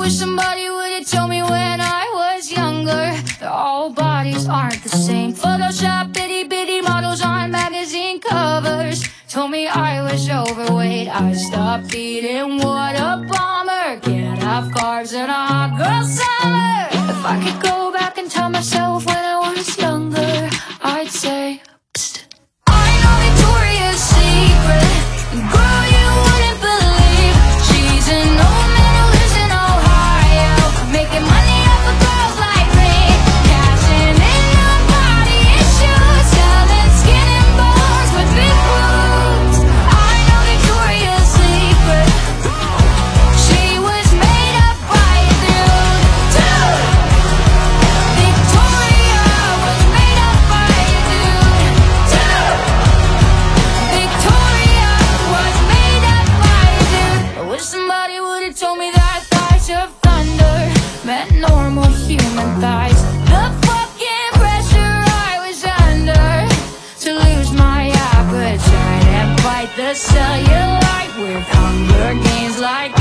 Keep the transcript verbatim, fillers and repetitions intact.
wish somebody would've told me when I was younger that all bodies aren't the same. Photoshop itty bitty models on magazine covers told me I was overweight. I stopped eating, what a bummer. Can't have carbs in a hot girl summer. If I could go back and tell myself when I was younger, I'd say, psst, I know Victoria's Secret, girl, you wouldn't believe. She's an old man who lives in Ohio, making money off of girls like me, cashing in on body issues, selling skin and bones with big boobs. I know Victoria's Secret, she was made up by a dude, dude. Victoria was made up by a dude, dude. Victoria was made up by a dude. I wish somebody would've told me that thighs of thunder meant normal human thighs. The fucking pressure I was under to lose my appetite and fight the cellulite with Hunger Games like